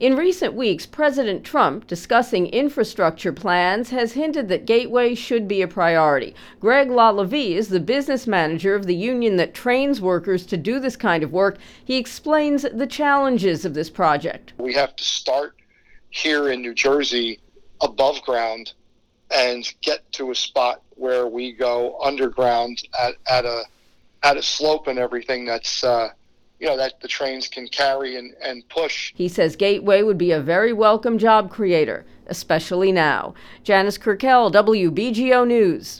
In recent weeks, President Trump, discussing infrastructure plans, has hinted that Gateway should be a priority. Greg LaLavie is the business manager of the union that trains workers to do this kind of work. He explains the challenges of this project. We have to start here in New Jersey above ground and get to a spot where we go underground at a slope and everything that's that the trains can carry and push. He says Gateway would be a very welcome job creator, especially now. Janice Kirkell, WBGO News.